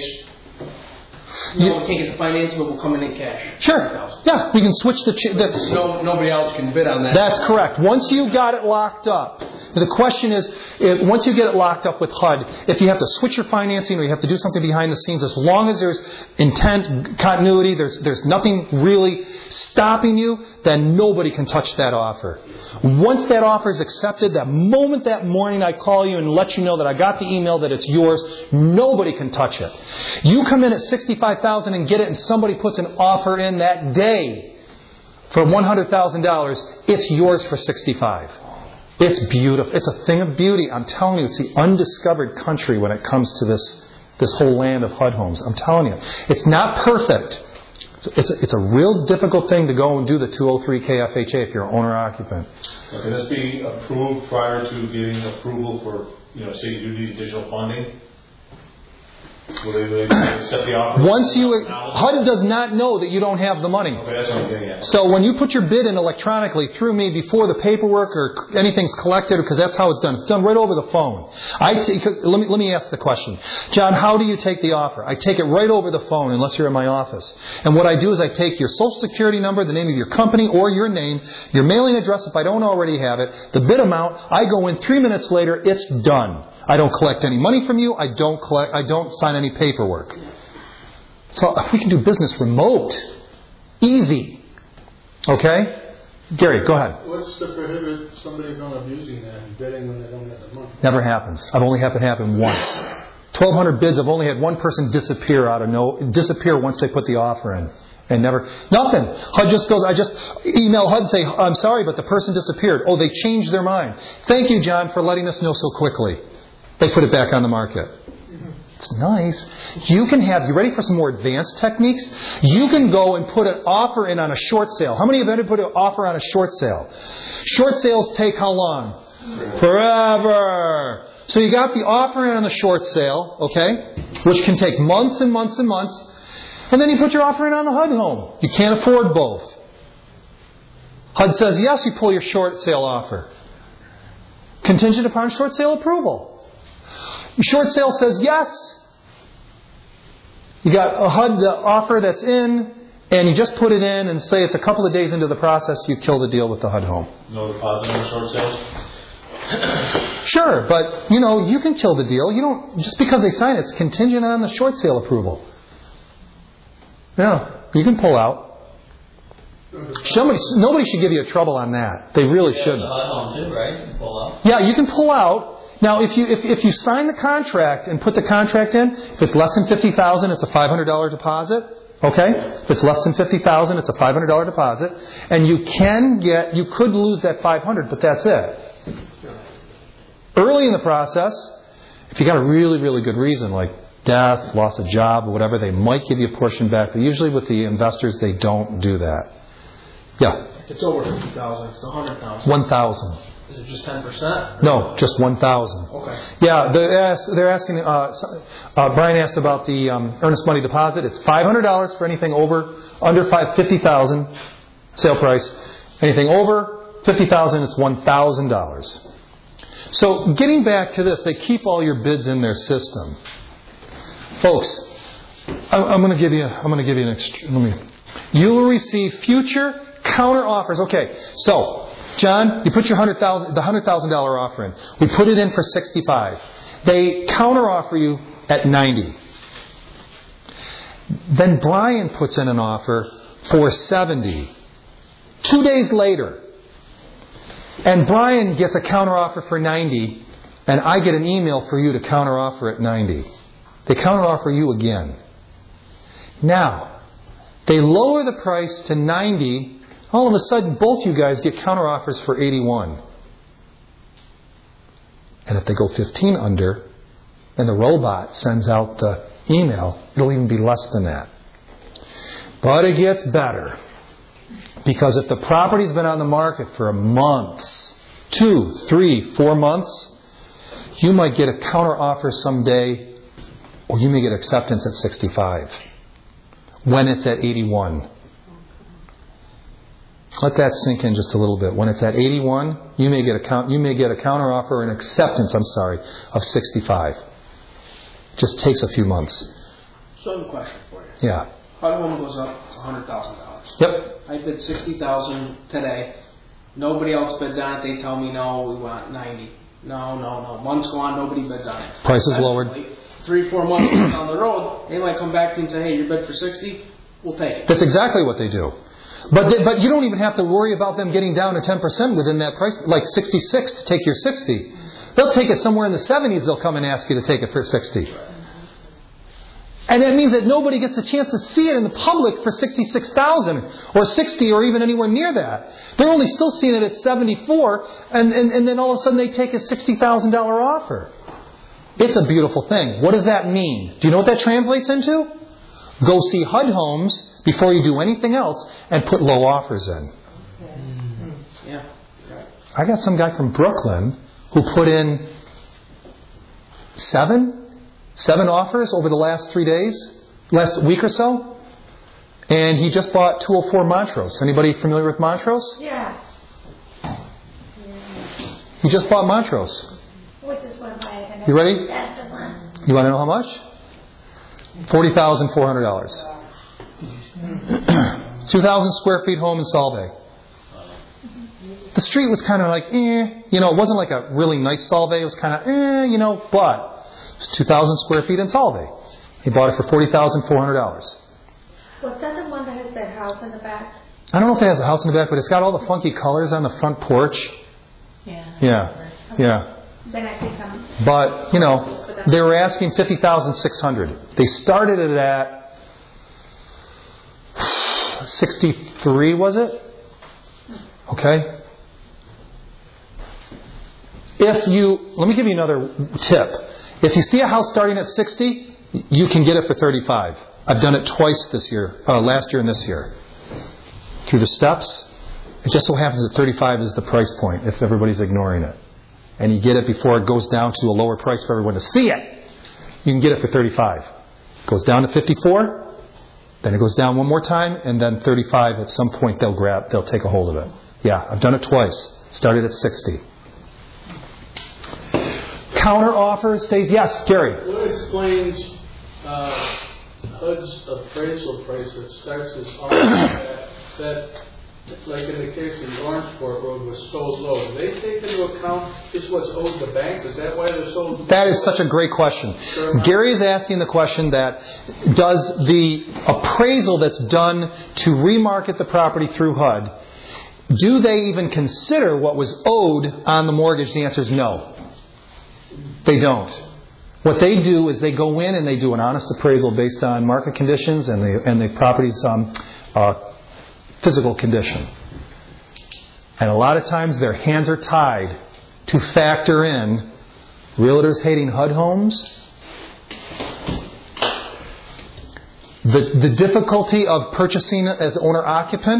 We can't get the financing, but we'll come in cash.
Sure. Yeah, we can switch
Nobody else can bid on that.
That's correct. Once you got it locked up, the question is, once you get it locked up with HUD, if you have to switch your financing or you have to do something behind the scenes, as long as there's intent, continuity, there's nothing really stopping you, then nobody can touch that offer. Once that offer is accepted, that moment, that morning I call you and let you know that I got the email that it's yours, nobody can touch it. You come in at $65,000 and get it, and somebody puts an offer in that day for $100,000, it's yours for $65,000. It's beautiful. It's a thing of beauty. I'm telling you, it's the undiscovered country when it comes to this whole land of HUD homes. I'm telling you, it's not perfect. It's a real difficult thing to go and do the 203K FHA if you're an owner-occupant.
Now, can this be approved prior to getting approval for, say you do need additional funding? Will they accept the offer?
HUD does not know that you don't have the money.
Okay, that's what I'm getting at.
So when you put your bid in electronically through me before the paperwork or anything's collected, because that's how it's done. It's done right over the phone. Let me ask the question. John, how do you take the offer? I take it right over the phone unless you're in my office. And what I do is I take your social security number, the name of your company or your name, your mailing address if I don't already have it, the bid amount, I go in 3 minutes later, it's done. I don't collect any money from you. I don't sign any paperwork. So we can do business remote. Easy. Okay? Gary, go ahead.
What's to prohibit somebody from abusing that and bidding when they don't have the money?
Never happens. I've only had it happen once. 1,200 bids. I've only had one person disappear once they put the offer in. And nothing. HUD just goes, I just email HUD and say, I'm sorry, but the person disappeared. Oh, they changed their mind. Thank you, John, for letting us know so quickly. They put it back on the market. It's nice. You ready for some more advanced techniques? You can go and put an offer in on a short sale. How many of you have ever put an offer on a short sale? Short sales take how long? Forever. So you got the offer in on the short sale, okay, which can take months and months and months. And then you put your offer in on the HUD home. You can't afford both. HUD says, yes, you pull your short sale offer. Contingent upon short sale approval. Your short sale says yes. You got a HUD offer that's in, and you just put it in and say it's a couple of days into the process, you kill the deal with the HUD home.
No deposit on short sales?
Sure, but you can kill the deal. You don't just because they sign it, it's contingent on the short sale approval. Yeah, you can pull out. Nobody should give you trouble on that. They really shouldn't.
The HUD home too, right? You can pull out.
Yeah, you can pull out. Now, if you sign the contract and put the contract in, if it's less than $50,000, it's a $500 deposit. Okay? If it's less than $50,000, it's a $500 deposit, and you could lose that $500, but that's it. Early in the process, if you got a really, really good reason like death, loss of job, or whatever, they might give you a portion back. But usually with the investors, they don't do that. Yeah.
If it's over $50,000, if it's $100,000.
$1,000.
Is it just 10%?
No, just $1,000.
Okay.
Yeah, they're asking. Brian asked about the earnest money deposit. It's $500 for anything under $50,000 sale price. Anything over $50,000, it's $1,000. So getting back to this, they keep all your bids in their system, folks. I'm going to give you an. You will receive future counter offers. Okay, so John, you put the $100,000 offer in. We put it in for $65,000. They counteroffer you at $90,000. Then Brian puts in an offer for $70,000. 2 days later, and Brian gets a counteroffer for $90,000, and I get an email for you to counteroffer at $90,000. They counteroffer you again. Now, they lower the price to $90,000. All of a sudden, both you guys get counteroffers for $81,000. And if they go 15 under, and the robot sends out the email, it'll even be less than that. But it gets better. Because if the property's been on the market for months, 2, 3, 4 months, you might get a counteroffer someday, or you may get acceptance at $65,000 when it's at $81,000. Let that sink in just a little bit. When it's at $81,000, you may get a counteroffer or an acceptance, of $65,000. Just takes a few months.
So I have a question for you.
Yeah.
HUD home goes up to $100,000.
Yep.
I bid $60,000 today. Nobody else bids on it. They tell me no, we want $90,000. No. Months go on, nobody bids on it.
Price is lowered.
3-4 months down the road, they might come back to you and say, "Hey, your bid for $60,000, we'll take it."
That's exactly what they do. But you don't even have to worry about them getting down to 10% within that price, like 66 to take your 60. They'll take it somewhere in the 70s. They'll come and ask you to take it for 60. And that means that nobody gets a chance to see it in the public for 66,000 or 60 or even anywhere near that. They're only still seeing it at 74, and then all of a sudden they take a $60,000 offer. It's a beautiful thing. What does that mean? Do you know what that translates into? Go see HUD homes before you do anything else and put low offers in.
Yeah.
I got some guy from Brooklyn who put in seven offers over the last 3 days, last week or so. And he just bought 204 Montrose. Anybody familiar with Montrose?
Yeah.
He just bought Montrose.
Which is one of my...
You ready?
That's the one.
You want to know how much? $40,400. 2,000 square feet home in Solvay. The street was kind of like, it wasn't like a really nice Solvay. It was kind of, but it's 2,000 square feet in Solvay. He bought it for $40,400.
Was that the one that has that house in the back?
I don't know if it has a house in the back, but it's got all the funky colors on the front porch. Yeah.
Then I think I'm...
But, they were asking $50,600. They started it at 63, was it? Okay. Let me give you another tip. If you see a house starting at 60, you can get it for 35. I've done it twice this year, last year and this year. Through the steps, it just so happens that 35 is the price point if everybody's ignoring it. And you get it before it goes down to a lower price for everyone to see it. You can get it for 35. It goes down to 54, then it goes down one more time, and then 35 at some point they'll take a hold of it. Yeah, I've done it twice. Started at 60. Counter offer stays. Yes, Gary.
What explains HUD's appraisal price that starts as that, like in the case of the Orangeport Road, was so low? Do they take into account just what's owed the bank? Is that why they're so...
That is such a great question. Gary is asking the question that does the appraisal that's done to remarket the property through HUD, do they even consider what was owed on the mortgage? The answer is no. They don't. What they do is they go in and they do an honest appraisal based on market conditions and the property's physical condition. And a lot of times their hands are tied to factor in realtors hating HUD homes, the difficulty of purchasing as owner-occupant,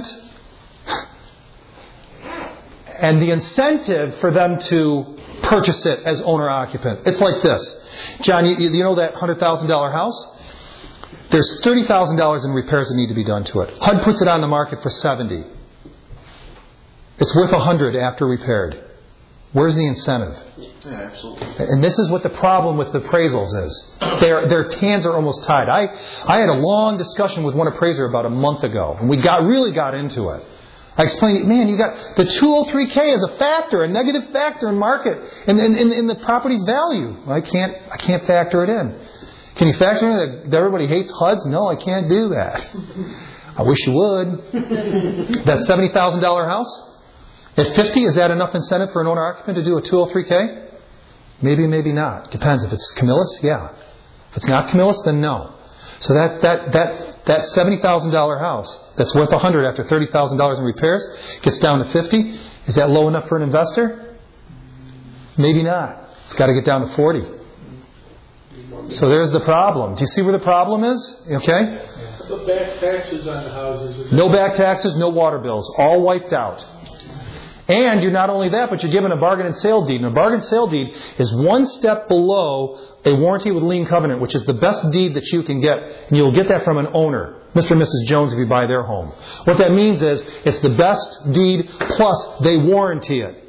and the incentive for them to purchase it as owner-occupant. It's like this. John, you know that $100,000 house? There's $30,000 in repairs that need to be done to it. HUD puts it on the market for $70,000. It's worth $100,000 after repaired. Where's the incentive?
Yeah, absolutely.
And this is what the problem with the appraisals is. Their hands are almost tied. I had a long discussion with one appraiser about a month ago, and we really got into it. I explained, man, you got the 203K as a factor, a negative factor in market, in the property's value. I can't factor it in. Can you factor in that everybody hates HUDs? No, I can't do that. I wish you would. That $70,000 house? At 50, is that enough incentive for an owner-occupant to do a 203K? Maybe, maybe not. Depends. If it's Camillus, yeah. If it's not Camillus, then no. So that $70,000 house that's worth $100 after $30,000 in repairs gets down to 50. Is that low enough for an investor? Maybe not. It's got to get down to 40. So there's the problem. Do you see where the problem is? Okay?
The back taxes on the houses.
No back taxes, no water bills. All wiped out. And you're not only that, but you're given a bargain and sale deed. And a bargain and sale deed is one step below a warranty with lien covenant, which is the best deed that you can get. And you'll get that from an owner, Mr. and Mrs. Jones, if you buy their home. What that means is it's the best deed plus they warranty it.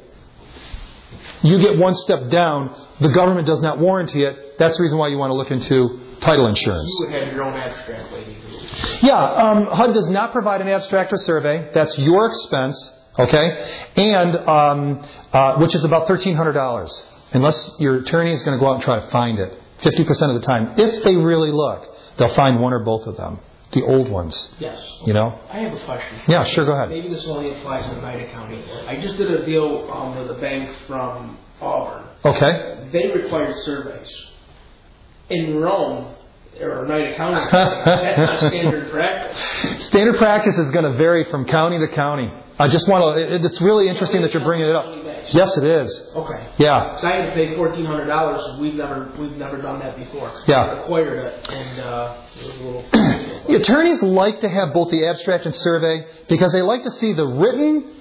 You get one step down. The government does not warranty it. That's the reason why you want to look into title insurance.
You would have your own abstract, lady.
Yeah, HUD does not provide an abstract or survey. That's your expense. Okay, and which is about $1,300, unless your attorney is going to go out and try to find it. 50% of the time, if they really look, they'll find one or both of them, the old ones.
Yes.
You know.
I have a question.
Yeah, sure. Go ahead.
Maybe this only applies in Oneida County. I just did a deal with a bank from Auburn.
Okay.
They required surveys. In Rome, or Oneida County, that's not standard practice.
Standard practice is going to vary from county to county. I just want to. It's really interesting that you're bringing it up. Yes, it is.
Okay.
Yeah.
So I had to pay $1,400. We've never done that before.
Yeah.
I acquired it, and it was a little.
The attorneys like to have both the abstract and survey because they like to see the written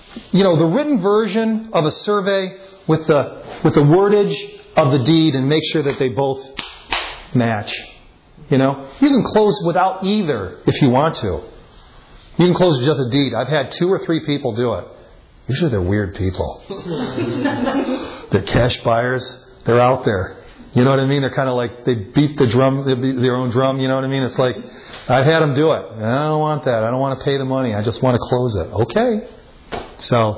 version of a survey with the wordage of the deed and make sure that they both match. You know, you can close without either if you want to. You can close with just a deed. I've had 2 or 3 people do it. Usually they're weird people. They're cash buyers. They're out there. You know what I mean? They're kind of like, they beat the drum, they beat their own drum. You know what I mean? It's like, I've had them do it. I don't want that. I don't want to pay the money. I just want to close it. Okay. So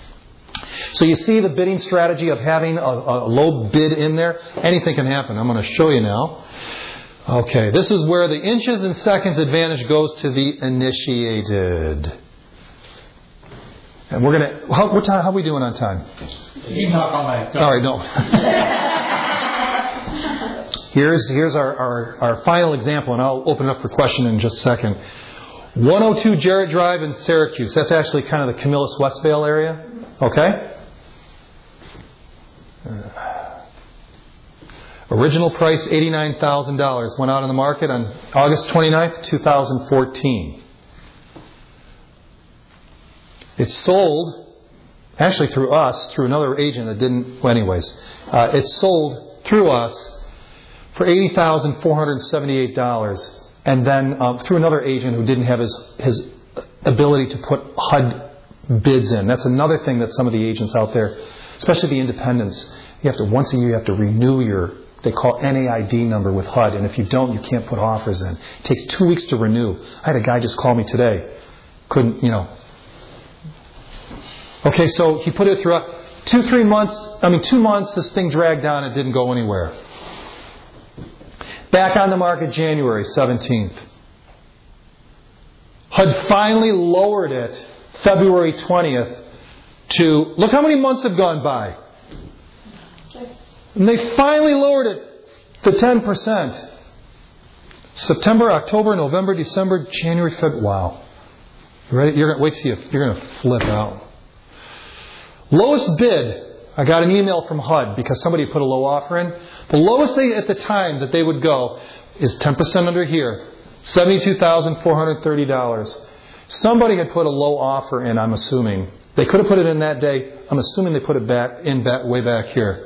you see the bidding strategy of having a low bid in there? Anything can happen. I'm going to show you now. Okay, this is where the inches and seconds advantage goes to the initiated. And we're going to... How are we doing on time?
You can talk all night.
All right, no. Here's our final example, and I'll open it up for question in just a second. 102 Jarrett Drive in Syracuse. That's actually kind of the Camillus Westvale area. Okay? Original price, $89,000. Went out on the market on August 29th, 2014. It sold, actually through us, through another agent that didn't... Well, anyways. It sold through us for $80,478. And then through another agent who didn't have his ability to put HUD bids in. That's another thing that some of the agents out there, especially the independents, you have to, once a year, you have to renew your... They call NAID number with HUD, and if you don't, you can't put offers in. It takes 2 weeks to renew. I had a guy just call me today. Couldn't, 2 months, this thing dragged down. It didn't go anywhere. Back on the market January 17th. HUD finally lowered it February 20th to, look how many months have gone by. And they finally lowered it to 10%. September, October, November, December, January, February. Wow. You ready? You're going to flip out. Lowest bid. I got an email from HUD because somebody put a low offer in. The lowest at the time that they would go is 10% under here. $72,430. Somebody had put a low offer in, I'm assuming. They could have put it in that day. I'm assuming they put it way back here.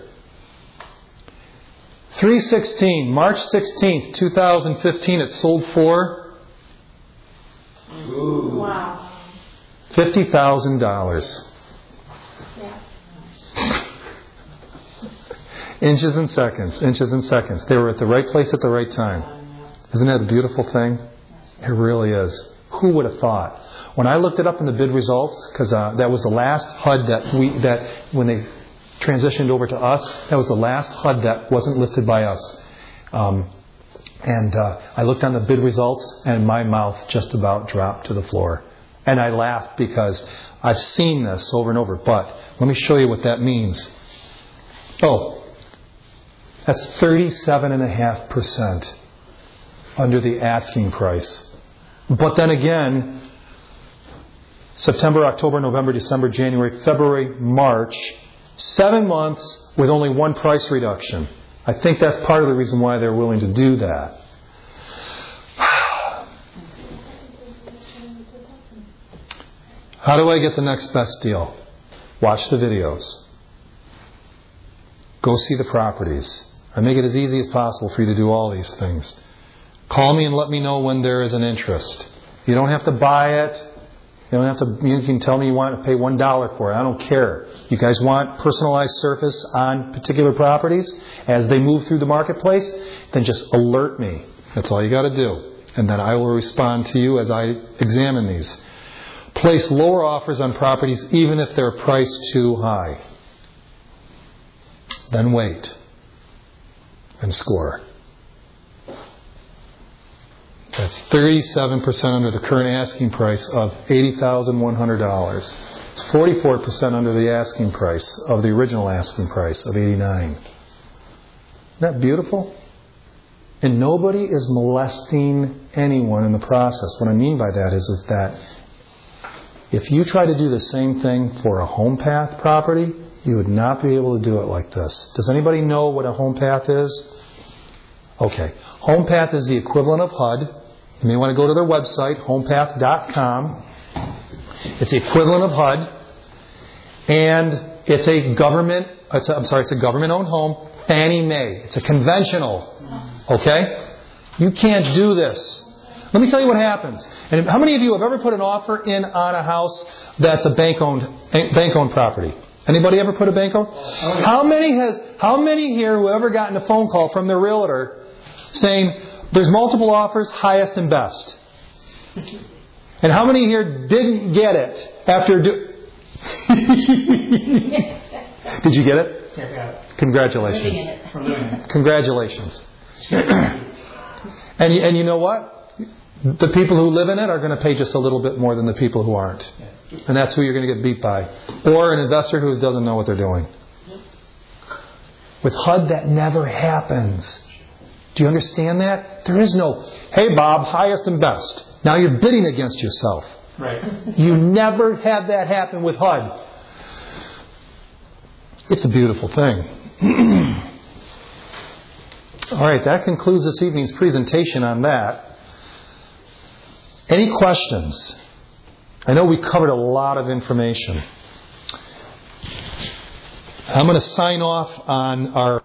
3/16, March 16th, 2015, it sold for
Wow.
$50,000.
Yeah.
Inches and seconds. They were at the right place at the right time. Isn't that a beautiful thing? It really is. Who would have thought? When I looked it up in the bid results, because that was the last HUD that when they transitioned over to us, that was the last HUD that wasn't listed by us. I looked on the bid results, and my mouth just about dropped to the floor. And I laughed because I've seen this over and over. But let me show you what that means. Oh, that's 37.5% under the asking price. But then again, September, October, November, December, January, February, March, 7 months with only one price reduction. I think that's part of the reason why they're willing to do that. How do I get the next best deal? Watch the videos. Go see the properties. I make it as easy as possible for you to do all these things. Call me and let me know when there is an interest. You don't have to buy it. You can tell me you want to pay $1 for it. I don't care. You guys want personalized service on particular properties as they move through the marketplace? Then just alert me. That's all you got to do. And then I will respond to you as I examine these. Place lower offers on properties even if they're priced too high. Then wait and score. That's 37% under the current asking price of $80,100. It's 44% under the asking price of the original asking price of $89,000. Isn't that beautiful? And nobody is molesting anyone in the process. What I mean by that is that if you try to do the same thing for a home path property, you would not be able to do it like this. Does anybody know what a home path is? Okay. Home path is the equivalent of HUD. You may want to go to their website, homepath.com. It's the equivalent of HUD. And it's a government-owned home. Fannie Mae. It's a conventional. Okay? You can't do this. Let me tell you what happens. And how many of you have ever put an offer in on a house that's a bank-owned property? Anybody ever put a bank-owned? How many here who ever gotten a phone call from their realtor saying there's multiple offers, highest and best? And how many here didn't get it after Did you get it?
Yeah, got it.
Congratulations. Congratulations. And you know what? The people who live in it are going to pay just a little bit more than the people who aren't. And that's who you're going to get beat by. Or an investor who doesn't know what they're doing. With HUD, that never happens. Do you understand that? There is no, hey Bob, highest and best. Now you're bidding against yourself.
Right.
You never have that happen with HUD. It's a beautiful thing. All right, that concludes this evening's presentation on that. Any questions? I know we covered a lot of information. I'm going to sign off on our